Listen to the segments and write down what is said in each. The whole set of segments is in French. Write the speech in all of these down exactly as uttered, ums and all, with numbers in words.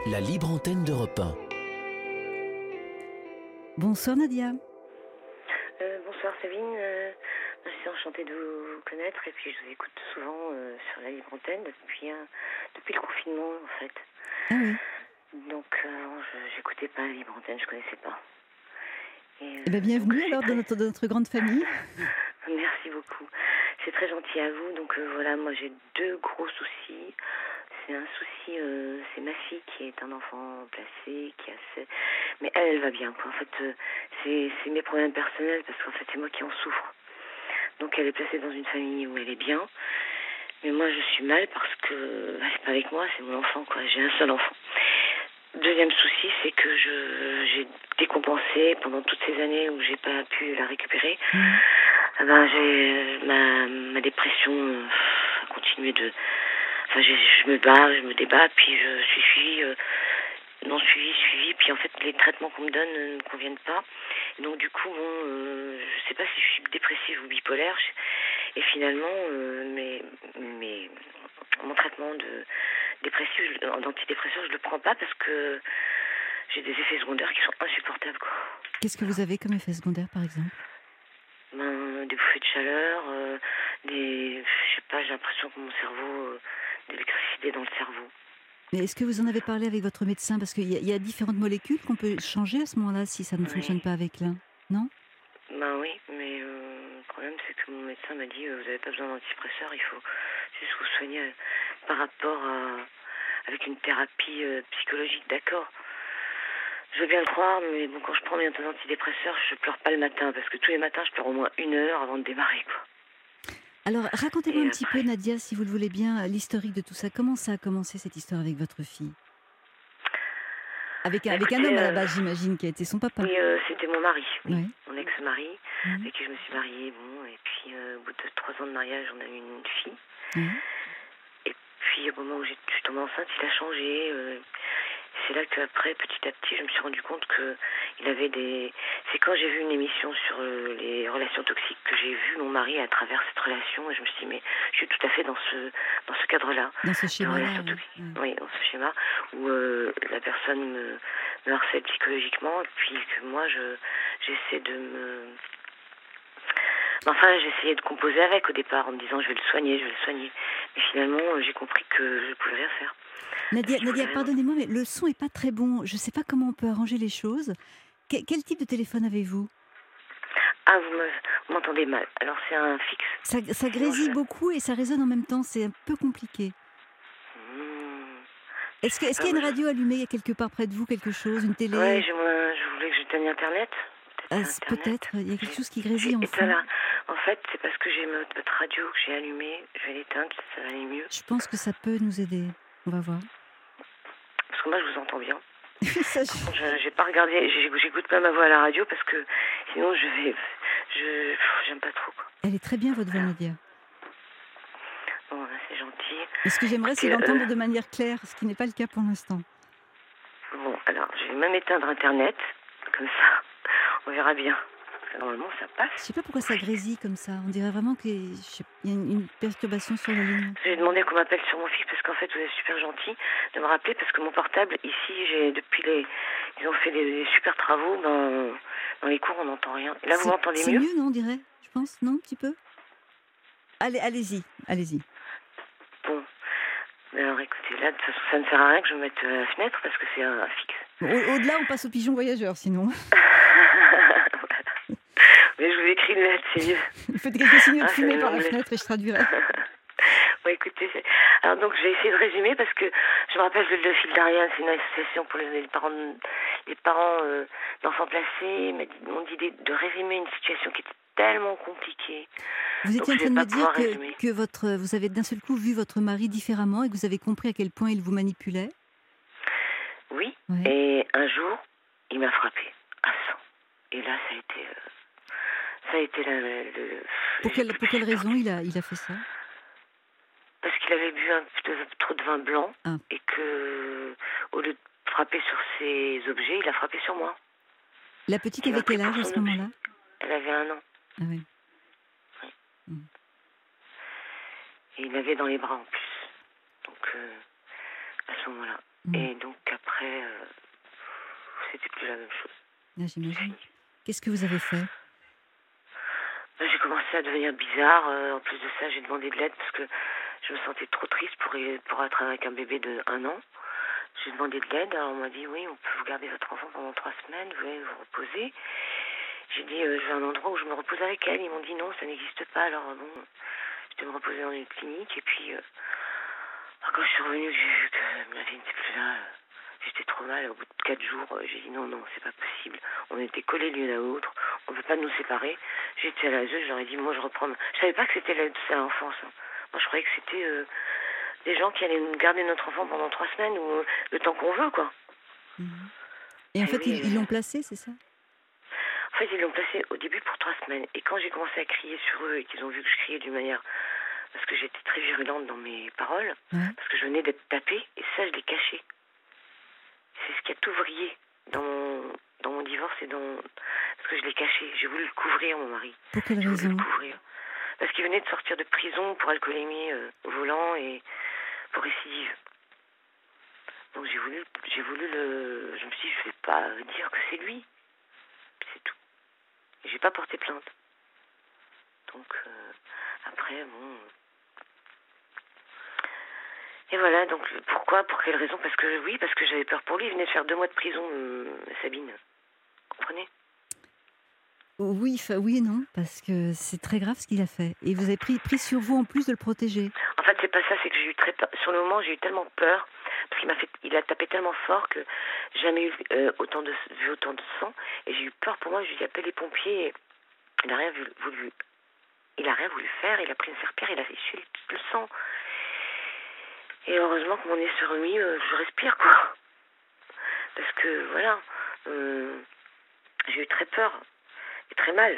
La libre antenne d'Europe un. Bonsoir Nadia. Euh, bonsoir Sabine, euh, je suis enchantée de vous connaître et puis je vous écoute souvent euh, sur la libre antenne depuis, euh, depuis le confinement en fait. Ah oui. Donc euh, je j'écoutais pas la libre antenne, je connaissais pas. Et, euh, Eh bien, bienvenue donc, alors très... dans notre, dans notre grande famille. Merci beaucoup, c'est très gentil à vous. Donc euh, voilà, moi j'ai deux gros soucis. C'est un souci, euh, c'est ma fille qui est un enfant placé, qui a fait... Mais elle, elle va bien, quoi. En fait, euh, c'est, c'est mes problèmes personnels, parce qu'en fait, c'est moi qui en souffre. Donc, elle est placée dans une famille où elle est bien. Mais moi, je suis mal parce que bah, c'est pas avec moi, c'est mon enfant, quoi. J'ai un seul enfant. Deuxième souci, c'est que je, j'ai décompensé pendant toutes ces années où j'ai pas pu la récupérer. Mmh. Ah ben, j'ai, ma, ma dépression euh, a continué de... Enfin, je, je me bats, je me débat, puis je suis suivie, euh, non suivie, suivie, puis en fait, les traitements qu'on me donne ne me conviennent pas. Et donc, du coup, bon, euh, je sais pas si je suis dépressive ou bipolaire. Et finalement, euh, mes, mes, mon traitement de dépressif, d'antidépresseur, je le prends pas parce que j'ai des effets secondaires qui sont insupportables, quoi. Qu'est-ce que vous avez comme effet secondaire par exemple? Ben, des bouffées de chaleur, euh, des, je sais pas, j'ai l'impression que mon cerveau, euh, d'électricité dans le cerveau. Mais est-ce que vous en avez parlé avec votre médecin? Parce qu'il y, a- il y a différentes molécules qu'on peut changer à ce moment-là si ça ne fonctionne Oui. pas avec l'un, non? Ben oui, mais euh, le problème c'est que mon médecin m'a dit euh, vous n'avez pas besoin d'antidépresseurs, il faut juste vous soigner euh, par rapport à avec une thérapie euh, psychologique, d'accord. Je veux bien le croire, mais bon, quand je prends mes antidépresseurs, je pleure pas le matin, parce que tous les matins, je pleure au moins une heure avant de démarrer, quoi. Alors racontez-moi Et un petit peu après, Nadia, si vous le voulez bien, l'historique de tout ça. Comment ça a commencé cette histoire avec votre fille? Avec, un- bah, avec un homme écoutez, à la euh, base j'imagine, qui a été son papa. oui, euh, c'était mon mari, oui, Oui. mon ex-mari, Mmh. avec qui je me suis mariée, bon, et puis euh, au bout de trois ans de mariage, on a eu une fille. Oui. Et puis au moment où j'ai- je suis tombée enceinte, il a changé. euh, C'est là qu'après, petit à petit, je me suis rendu compte que il avait des... C'est quand j'ai vu une émission sur euh, les relations toxiques que j'ai vu mon mari à travers cette relation et je me suis dit, mais je suis tout à fait dans ce, dans ce cadre-là, Dans ce de schéma-là, relations oui. toxiques. Oui. Oui, dans ce schéma où euh, la personne me, me harcèle psychologiquement et puis que moi, je, j'essaie de me... Enfin, j'essayais de composer avec au départ en me disant, je vais le soigner, je vais le soigner. Mais finalement, j'ai compris que je ne pouvais rien faire. Nadia, Parce qu'il faut Nadia, carrément... pardonnez-moi, mais le son est pas très bon. Je ne sais pas comment on peut arranger les choses. Que- quel type de téléphone avez-vous? Ah, vous me- vous m'entendez mal. Alors, c'est un fixe. Ça, ça Sinon, grésille je... beaucoup et ça résonne en même temps. C'est un peu compliqué. Hmm, Est-ce que, je sais est-ce pas qu'il y où a une je... radio allumée quelque part près de vous, quelque chose, une Ouais, télé? j'ai mon- je voulais que j'éteigne Internet. Peut-être Ah, c'est c'est- Internet. peut-être, il y a quelque J'ai chose qui j'ai grésille en éteint fond. la... En fait, c'est parce que j'ai votre votre radio que j'ai allumée. Je vais l'éteindre, ça va aller mieux. Je pense que ça peut nous aider. On va voir. Parce que moi, je vous entends bien. Oui, ça, Par je- contre, je- j'ai pas regardé... j'ai- J'écoute pas ma voix à la radio parce que sinon, je vais... Je... pff, J'aime pas trop, quoi. Elle est très bien, votre voix, Nadia. Bon, là, c'est gentil. Mais ce que j'aimerais, c'est Écoutez, euh, l'entendre de manière claire, ce qui n'est pas le cas pour l'instant. bon, alors, je vais même éteindre Internet. Comme ça, on verra bien. Normalement, ça passe. Je sais pas pourquoi ça grésille comme ça. On dirait vraiment qu'il y a une, une perturbation sur la ligne. J'ai demandé qu'on m'appelle sur mon fixe parce qu'en fait vous êtes super gentil de me rappeler parce que mon portable ici, j'ai depuis les ils ont fait des, des super travaux, ben dans les cours on n'entend rien. Et là vous C'est m'entendez c'est mieux? mieux, non, on dirait? Je pense, non, un petit peu? Allez, allez-y, allez-y. Bon, ben alors écoutez, là de toute façon ça ne sert à rien que je me mette à la fenêtre parce que c'est un, un fixe. Bon, au- au-delà, on passe aux pigeons voyageurs, sinon. Voilà. Mais je vous écris une lettre, c'est mieux. Faites quelques signes de Ah, ça fumée vient de par la m'embêter. fenêtre et je traduirai. Bon, écoutez, c'est- alors donc je vais essayer de résumer parce que je me rappelle de le fil d'Ariane, c'est une association pour les, les parents, de- les parents euh, d'enfants placés. Ils m'a dit- m'ont dit de, de résumer une situation qui était tellement compliquée. Vous Donc étiez en je train vais de me pas dire pouvoir que, résumer. que votre, vous avez d'un seul coup vu votre mari différemment et que vous avez compris à quel point il vous manipulait. Oui. Ouais. Et un jour, il m'a frappé à sang. Et là, ça a été, euh, ça a été la, le, le- Pour j'ai- quelle, pour quelle j'ai raison perdu. il a, il a fait ça? Parce qu'il avait bu un peu de- trop de vin blanc Ah. et que, au lieu de frapper sur ses objets, il a frappé sur moi. La petite Il m'a avait pris quel pour âge à son ce objet. moment-là? Elle avait un an. Ah oui. Et il l'avait dans les bras en plus. Donc, euh, à ce moment-là. Mm. Et donc, après, plus la même chose. Ah, j'imagine. Qu'est-ce que vous avez fait? Ben, j'ai commencé à devenir bizarre. Euh, en plus de ça, j'ai demandé de l'aide parce que je me sentais trop triste pour, pour être avec un bébé de un an. J'ai demandé de l'aide. Alors on m'a dit oui, on peut vous garder votre enfant pendant trois semaines, vous allez vous reposer. J'ai dit euh, je veux un endroit où je me repose avec elle. Ils m'ont dit non, ça n'existe pas. Alors bon, je devais me reposer dans une clinique. Et puis euh, quand je suis revenue, j'ai vu que ma vie n'était plus là. J'étais trop mal. Au bout de quatre jours, euh, j'ai dit non, non, c'est pas possible. On était collés l'une à l'autre. On ne peut pas nous séparer. J'étais à la Z E U, je leur ai dit moi je reprends. Je savais pas que c'était l'aide à l'enfance. Hein. Moi je croyais que c'était euh, des gens qui allaient nous garder notre enfant pendant trois semaines ou euh, le temps qu'on veut, quoi. Mmh. Et en Et fait, oui, ils ils euh, l'ont placé, c'est ça? En fait, ils l'ont placé au début pour trois semaines. Et quand j'ai commencé à crier sur eux et qu'ils ont vu que je criais d'une manière... Parce que j'étais très virulente dans mes paroles, Ouais. parce que je venais d'être tapée, et ça, je l'ai caché. C'est ce qui a tout vrillé dans mon, dans mon divorce et dans... Parce que je l'ai caché. J'ai voulu le couvrir, mon mari. Pour quelle J'ai voulu raison? le couvrir. Parce qu'il venait de sortir de prison pour alcoolémie euh, au volant et pour récidive. Donc j'ai voulu, j'ai voulu le... Je me suis dit, je vais pas dire que c'est lui. C'est tout. Et j'ai pas porté plainte. Donc euh, après, bon... Et voilà, donc pourquoi, pour quelle raison? Parce que oui, parce que j'avais peur pour lui. Il venait de faire deux mois de prison, euh, Sabine. Vous comprenez? Oui, enfin, oui et non, parce que c'est très grave ce qu'il a fait. Et vous avez pris, pris sur vous en plus de le protéger. En fait, c'est pas ça, c'est que j'ai eu très peur. Sur le moment, j'ai eu tellement peur, parce qu'il m'a fait, il a tapé tellement fort que jamais eu euh, autant de, vu autant de sang. Et j'ai eu peur pour moi, je lui ai dit appelle les pompiers. Et il n'a rien voulu, voulu, il a rien voulu faire, il a pris une serpillère, il a essuyé le, le sang. Et heureusement que mon nez se remis, euh, je respire, quoi. Parce que, voilà, euh, j'ai eu très peur, et très mal.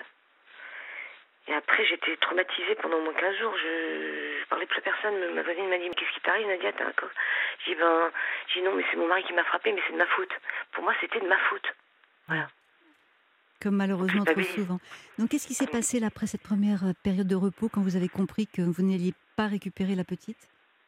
Et après, j'étais traumatisée pendant au moins quinze jours. Je, je parlais plus à personne. Ma voisine m'a dit, mais qu'est-ce qui t'arrive, Nadia? T'as un corps? J'ai dit, ben, j'ai dit non, mais c'est mon mari qui m'a frappée, mais c'est de ma faute. Pour moi, c'était de ma faute. Voilà. Comme malheureusement Donc, trop souvent. Donc qu'est-ce qui s'est passé là, après cette première période de repos, quand vous avez compris que vous n'alliez pas récupérer la petite?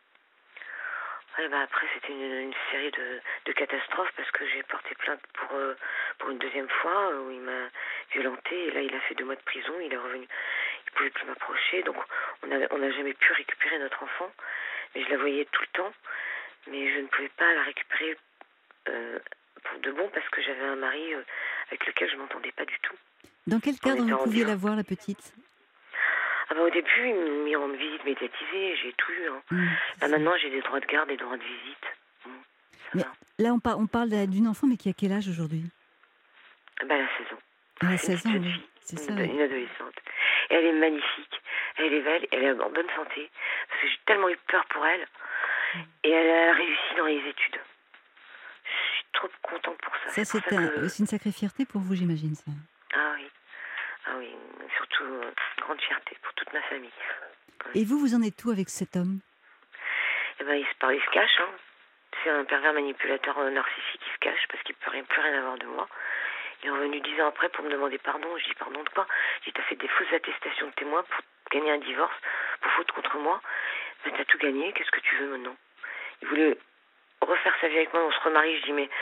Ouais, bah après, c'était une, une série de, de catastrophes parce que j'ai porté plainte pour, euh, pour une deuxième fois où il m'a violentée. Et là, il a fait deux mois de prison. Il est revenu. Il pouvait plus m'approcher. Donc, on n'a on a jamais pu récupérer notre enfant. Mais je la voyais tout le temps. Mais je ne pouvais pas la récupérer euh, pour de bon parce que j'avais un mari euh, avec lequel je ne m'entendais pas du tout. Dans quel cadre vous pouviez la voir, la petite? Ah bah, au début, ils m'ont mis en visite médiatisée, j'ai tout eu. Hein. Mmh, là, maintenant, j'ai des droits de garde, des droits de visite. Bon, mais va. là, on, par, on parle d'une enfant, mais qui a quel âge aujourd'hui? Bah, elle a seize ans. Elle a C'est une seize ans, petite oui. fille, C'est ça. une, Oui. une adolescente. Et elle est magnifique. Elle est belle, elle est en bonne santé. Parce que j'ai tellement eu peur pour elle. Mmh. Et elle a réussi dans les études. Je suis trop contente pour ça. Ça, c'est que... une sacrée fierté pour vous, j'imagine, ça. Ah oui. Ah oui, surtout euh, une grande fierté pour toute ma famille. Et vous, vous en êtes où avec cet homme? Eh ben, il se parle, il se cache. Hein. C'est un pervers manipulateur euh, narcissique qui se cache parce qu'il ne peut rien, plus rien avoir de moi. Il est revenu dix ans après pour me demander pardon. Je dis pardon de quoi? J'ai dit t'as fait des fausses attestations de témoins pour gagner un divorce, pour faute contre moi. Ben, t'as tout gagné, qu'est-ce que tu veux maintenant? Il voulait refaire sa vie avec moi, on se remarie. Je dis mais...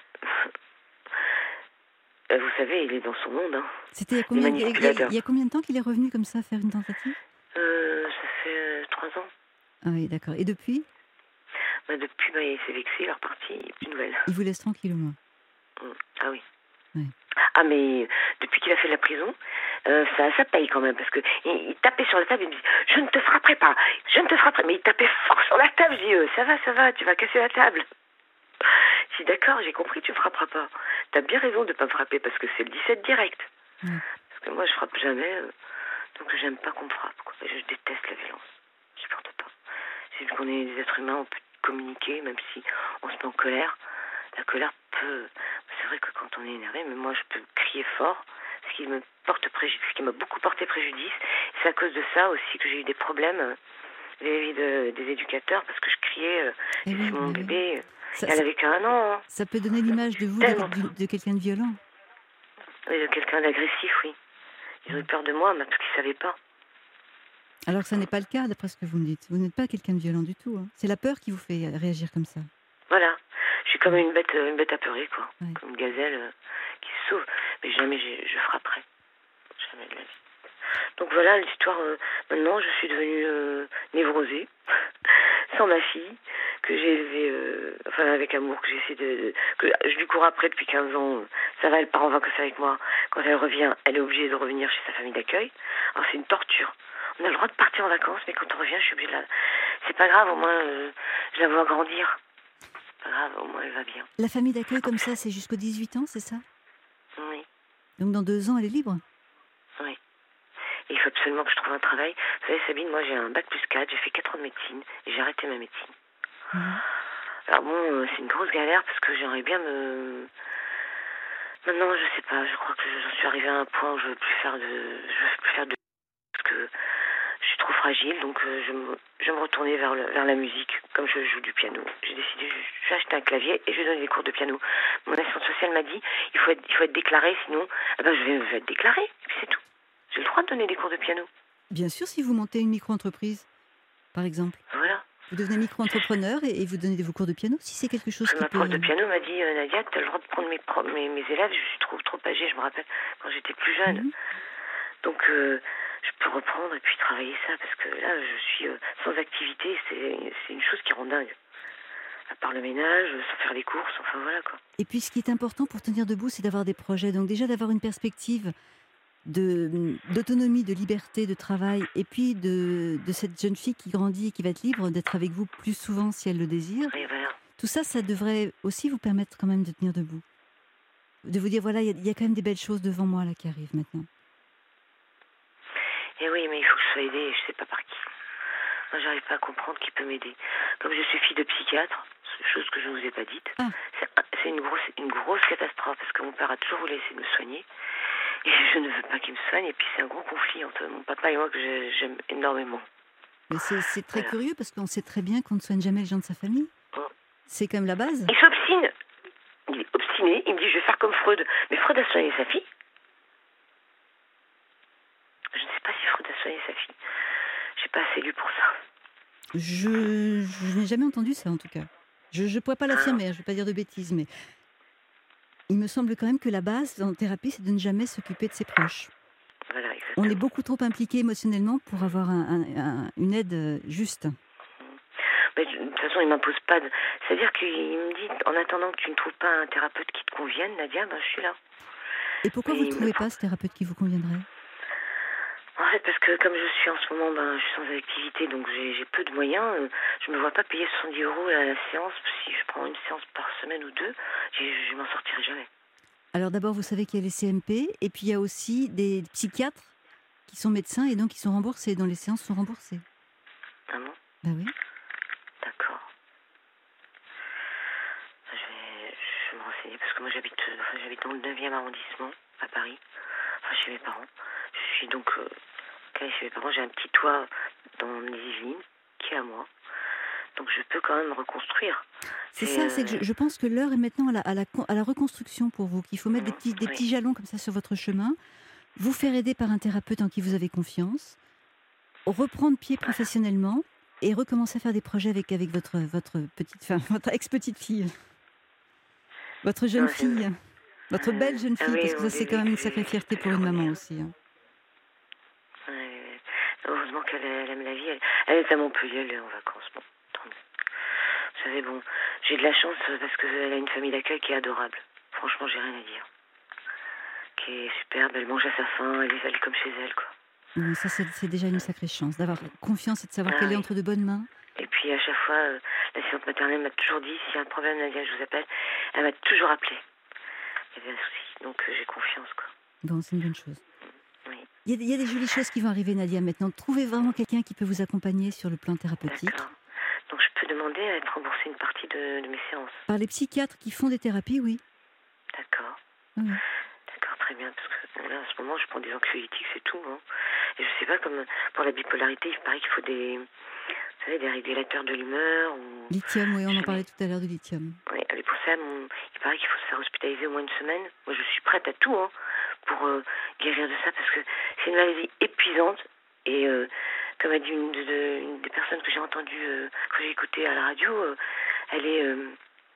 Vous savez, il est dans son monde. Hein. C'était il y a combien, il y a, il y a combien de temps qu'il est revenu comme ça faire une tentative? euh, Ça fait euh, trois ans. Ah oui, d'accord. Et depuis? Bah, depuis, bah, il s'est vexé, il est reparti, il n'y a plus de nouvelles. Il vous laisse tranquille au moins? Mmh. Ah oui. Oui. Ah mais depuis qu'il a fait la prison, euh, ça, ça paye quand même parce que il, il tapait sur la table et il me dit je ne te frapperai pas, je ne te frapperai, mais il tapait fort sur la table. Je dis euh, ça va, ça va, tu vas casser la table. Je dis d'accord, j'ai compris, tu ne frapperas pas. T'as bien raison de ne pas me frapper parce que c'est le dix-sept direct. Mmh. Parce que moi je frappe jamais, euh, donc j'aime pas qu'on me frappe. Quoi. Je déteste la violence, je supporte pas. C'est vu qu'on est des êtres humains, on peut communiquer même si on se met en colère. La colère peut... C'est vrai que quand on est énervé, mais moi je peux crier fort, ce qui me porte préjudice, ce qui m'a beaucoup porté préjudice. C'est à cause de ça aussi que j'ai eu des problèmes vis-à-vis de, des éducateurs, parce que je criais, euh, c'est oui, mon bébé, oui. Ça, elle avait qu'un an. Hein. Ça peut donner l'image de vous, de, de, de quelqu'un de violent. Oui, de quelqu'un d'agressif, oui. Ils ont eu peur de moi, mais parce qu'ils ne savaient pas. Alors que ça n'est pas le cas, d'après ce que vous me dites. Vous n'êtes pas quelqu'un de violent du tout. Hein. C'est la peur qui vous fait réagir comme ça. Voilà. Je suis comme une bête, euh, une bête apeurée, quoi. Ouais. Comme une gazelle euh, qui se sauve. Mais jamais je, je frapperai. Jamais de la vie. Donc voilà l'histoire. Euh, maintenant, je suis devenue euh, névrosée, sans ma fille, que j'ai élevée, euh, enfin avec amour, que j'essaie de, de, que je lui cours après depuis quinze ans. Ça va, elle part en vacances avec moi. Quand elle revient, elle est obligée de revenir chez sa famille d'accueil. Alors c'est une torture. On a le droit de partir en vacances, mais quand on revient, je suis obligée de la... C'est pas grave, au moins, euh, je la vois grandir. C'est pas grave, au moins, elle va bien. La famille d'accueil comme ça, c'est jusqu'aux dix-huit ans, c'est ça? Oui, Donc dans deux ans, elle est libre? oui. Et il faut absolument que je trouve un travail. Vous savez, Sabine, moi, j'ai un bac plus quatre, j'ai fait quatre ans de médecine, et j'ai arrêté ma médecine. Mhm. Alors bon, euh, c'est une grosse galère, parce que j'aimerais bien me... Maintenant, je sais pas, je crois que j'en suis arrivée à un point où je veux plus faire de... Je veux plus faire de... Parce que je suis trop fragile, donc euh, je, me, je vais me retourner vers, le, vers la musique, comme je joue du piano. J'ai décidé, je, je vais acheter un clavier et je vais donner des cours de piano. Mon assistante sociale m'a dit, il faut être, il faut être déclaré, sinon, eh ben, je, vais, je vais être déclarée, et puis c'est tout. J'ai le droit de donner des cours de piano. Bien sûr, si vous montez une micro-entreprise, par exemple. Voilà. Vous devenez micro-entrepreneur et, et vous donnez vos cours de piano, si c'est quelque chose Parce que qui ma peut... prof de piano m'a dit, euh, Nadia, tu as le droit de prendre mes, pro- mes, mes élèves, je suis trop, trop âgée, je me rappelle, quand j'étais plus jeune. Mhm. Donc, euh, je peux reprendre et puis travailler ça, parce que là, je suis euh, sans activité, c'est, c'est une chose qui rend dingue. À part le ménage, sans faire les courses, enfin voilà quoi. Et puis ce qui est important pour tenir debout, c'est d'avoir des projets. Donc déjà d'avoir une perspective de, d'autonomie, de liberté, de travail, et puis de, de cette jeune fille qui grandit et qui va être libre, d'être avec vous plus souvent si elle le désire. Et voilà. Tout ça, ça devrait aussi vous permettre quand même de tenir debout. De vous dire, voilà, il y, a- il y a quand même des belles choses devant moi là qui arrivent maintenant. Et oui, mais il faut que je sois aidée et je sais pas par qui. Moi, j'arrive pas à comprendre qui peut m'aider. Comme je suis fille de psychiatre, chose que je ne vous ai pas dite, Ah. c'est, c'est une grosse, une grosse catastrophe parce que mon père a toujours voulu essayer de me soigner et je ne veux pas qu'il me soigne. Et puis c'est un gros conflit entre mon papa et moi que je- j'aime énormément. Mais c'est, c'est très Voilà. curieux parce qu'on sait très bien qu'on ne soigne jamais les gens de sa famille. Bon. C'est quand même la base. Il s'obstine. Il est obstiné. Il me dit je vais faire comme Freud. Mais Freud a soigné sa fille. Je ne sais pas si Freud a soigné sa fille. J'ai pas assez lu pour ça. Je, je n'ai jamais entendu ça en tout cas. Je ne pourrais pas l'affirmer, hein, je ne vais pas dire de bêtises, mais il me semble quand même que la base en thérapie, c'est de ne jamais s'occuper de ses proches. Voilà, exactement. On est beaucoup trop impliqué émotionnellement pour avoir un- un- un- une aide euh, juste. Mais de toute façon, il m'impose pas de... C'est-à-dire qu'il me dit, en attendant que tu ne trouves pas un thérapeute qui te convienne, Nadia, ben je suis là. Et pourquoi Mais vous ne il me trouvez prend- pas ce thérapeute qui vous conviendrait? En fait, parce que comme je suis en ce moment, ben, je suis sans activité, donc j'ai, j'ai peu de moyens. euh, Je me vois pas payer soixante-dix euros à la séance. Si je prends une séance par semaine ou deux, j'ai- je m'en sortirai jamais. Alors d'abord, vous savez qu'il y a les C M P, et puis il y a aussi des psychiatres qui sont médecins et donc qui sont remboursés, dont les séances sont remboursées. Ah bon? Ben oui. D'accord. Je vais, je vais me renseigner, parce que moi j'habite, euh, enfin, j'habite dans le neuvième arrondissement, à Paris. Enfin, chez mes parents. Je suis donc euh, calée chez mes parents. J'ai un petit toit dans les Yvelines, qui est à moi. Donc je peux quand même reconstruire. C'est Et, ça, c'est que euh, je, je pense que l'heure est maintenant à la, à la con- à la reconstruction pour vous, qu'il faut mettre des petits, des Oui. petits jalons comme ça sur votre chemin, vous faire aider par un thérapeute en qui vous avez confiance, reprendre pied professionnellement et recommencer à faire des projets avec, avec votre, votre petite, enfin, votre ex-petite fille, votre jeune Non, c'est- fille, votre belle jeune Ah fille, oui, parce que ça mon c'est bébé quand même une que sacrée j'ai- fierté que pour j'ai une maman remis. aussi. hein. Ouais, ouais. Heureusement qu'elle elle aime la vie. Elle, elle est à Montpellier, elle est en vacances. Bon, tant mieux. Vous savez, bon, j'ai de la chance euh, parce qu'elle a une famille d'accueil qui est adorable. Franchement, j'ai rien à dire. Qui est superbe, elle mange à sa faim, elle est, elle est comme chez elle, quoi. Oui, ça c'est c'est déjà une sacrée chance d'avoir confiance et de savoir Ah qu'elle est oui. entre de bonnes mains. Et puis à chaque fois, euh, l'assistante maternelle m'a toujours dit, s'il y a un problème, Nadia, je vous appelle. Elle m'a toujours appelé. Il y avait un souci, donc euh, j'ai confiance, quoi. Bon, c'est une bonne chose. Oui, Il y, a, des- il y a des jolies choses qui vont arriver, Nadia, maintenant. Trouvez vraiment quelqu'un qui peut vous accompagner sur le plan thérapeutique. d'accord. Donc je peux demander à être remboursée une partie de, de mes séances. Par les psychiatres qui font des thérapies, oui. D'accord. Oui, oui. D'accord, très bien, parce que bon, là, en ce moment, je prends des anxiolytiques, c'est tout. Hein. Et je sais pas, comme pour la bipolarité, il paraît qu'il faut des, vous savez, des régulateurs de l'humeur. Ou... Lithium, oui, on en Jamais. parlait tout à l'heure du lithium. Oui, et pour ça, mon- il paraît qu'il faut se faire hospitaliser au moins une semaine. Moi, je suis prête à tout hein, pour euh, guérir de ça, parce que c'est une maladie épuisante. Et euh, comme a dit une, de, de- une des personnes que j'ai entendues, euh, que j'ai écoutées à la radio, euh, elle est... euh,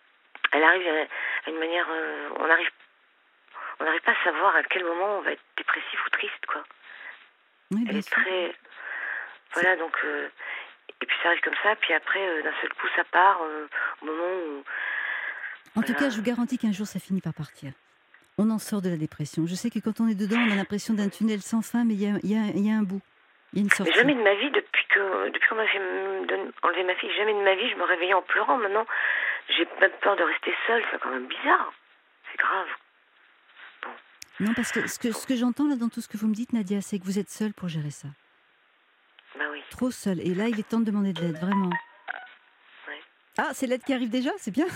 elle arrive à, à une manière... Euh, on arrive on n'arrive pas à savoir à quel moment on va être dépressif ou triste, quoi. Oui, Elle bien est sûr. très... Voilà, donc... Euh, et puis ça arrive comme ça, puis après, euh, d'un seul coup, ça part euh, au moment où... En tout Voilà. cas, je vous garantis qu'un jour, ça finit par partir. On en sort de la dépression. Je sais que quand on est dedans, on a l'impression d'un tunnel sans fin, mais il y a, il y a, il y a un bout. Il y a une Mais sortie. jamais de ma vie, depuis que depuis qu'on m'a fait me donner- enlever ma fille, jamais de ma vie, je me réveillais en pleurant. Maintenant, j'ai même peur de rester seule. C'est quand même bizarre. C'est grave. Bon. Non, parce que ce que, ce que j'entends là dans tout ce que vous me dites, Nadia, c'est que vous êtes seule pour gérer ça. Bah oui. Trop seule. Et là, il est temps de demander de l'aide, vraiment. Ouais. Ah, c'est l'aide qui arrive déjà, c'est bien.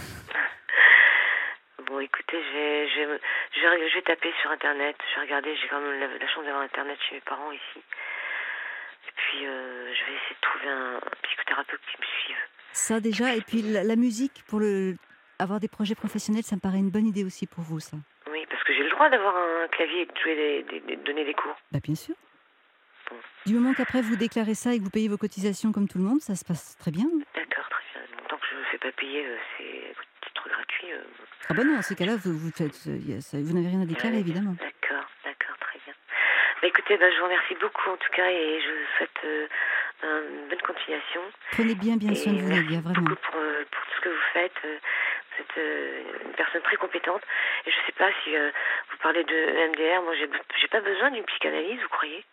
Bon, écoutez, je vais, je, vais, je, vais, je vais taper sur Internet. Je vais regarder. J'ai quand même la, la chance d'avoir Internet chez mes parents ici. Et puis, euh, je vais essayer de trouver un, un psychothérapeute qui me suive. Ça déjà, et puis la, la musique, pour le, avoir des projets professionnels, ça me paraît une bonne idée aussi pour vous, ça. Oui, parce que j'ai le droit d'avoir un clavier et de, jouer des, des, de donner des cours. Bah bien sûr. Bon. Du moment qu'après vous déclarez ça et que vous payez vos cotisations comme tout le monde, ça se passe très bien. D'accord, très bien. Bon, tant que je ne fais pas payer, euh, c'est titre gratuit. Euh... Ah bah non, dans ces cas-là, vous, vous, faites, euh, y a, ça, vous n'avez rien à déclarer, Ouais, évidemment. D'accord, d'accord, très bien. Bah, écoutez, bah, je vous remercie beaucoup en tout cas et je vous souhaite euh, une bonne continuation. Prenez bien, bien et soin de vous, Nadia, merci vraiment. beaucoup pour, euh, pour tout ce que vous faites. Euh, Vous êtes euh, une personne très compétente. Et je ne sais pas si euh, vous parlez de M D R. Moi, j'ai, j'ai pas besoin d'une psychanalyse, vous croyez?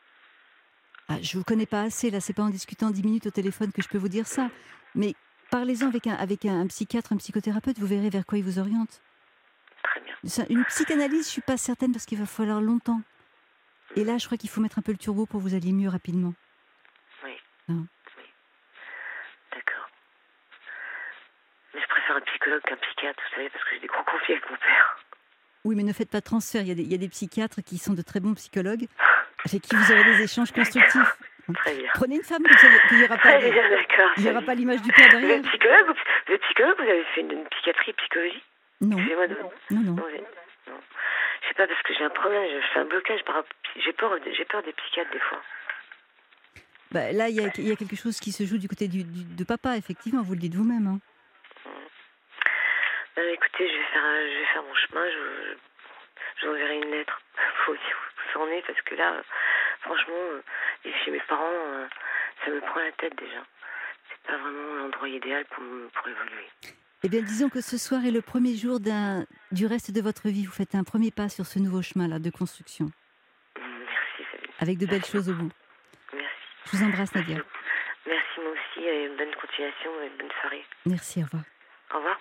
Ah, je vous connais pas assez, là, c'est pas en discutant dix minutes au téléphone que je peux vous dire ça. Mais parlez-en avec un, avec un, un psychiatre, un psychothérapeute, vous verrez vers quoi il vous oriente. Très bien. Ça, une psychanalyse, je suis pas certaine parce qu'il va falloir longtemps. Et là, je crois qu'il faut mettre un peu le turbo pour vous aller mieux rapidement. Oui. Non. Oui. D'accord. Mais je préfère un psychologue qu'un psychiatre, vous savez, parce que j'ai des gros conflits avec mon père. Oui, mais ne faites pas de transfert. Il y a des, il y a des psychiatres qui sont de très bons psychologues avec qui vous aurez des échanges constructifs. Très bien. Prenez une femme, vous savez qu'il n'y aura pas, Très bien, d'accord. il y aura pas l'image du père Vous derrière. êtes psychologue, vous, vous êtes psychologue, vous avez fait une, une psychiatrie, psychologie? Non, Excusez-moi de... non, non. Non, vous êtes- non. Je sais pas, parce que j'ai un problème, je fais un blocage par rapport... J'ai peur, j'ai peur des psychiatres des fois. Bah, là, il y, a, il y a quelque chose qui se joue du côté du, du- de papa, effectivement, vous le dites vous-même. Hein. Euh, écoutez, je vais faire, euh, je vais faire mon chemin, je, je, je vous enverrai une lettre. Faut dire où ça en est, parce que là, euh, franchement, euh, et chez mes parents, euh, ça me prend la tête déjà. C'est pas vraiment l'endroit idéal pour, me- pour évoluer. Eh bien, disons que ce soir est le premier jour d'un, du reste de votre vie. Vous faites un premier pas sur ce nouveau chemin-là de construction, Merci, Sabine. avec de belles Merci choses au bout. Merci. Je vous embrasse, Merci Nadia. beaucoup. Merci, moi aussi, et bonne continuation et bonne soirée. Merci, au revoir. Au revoir.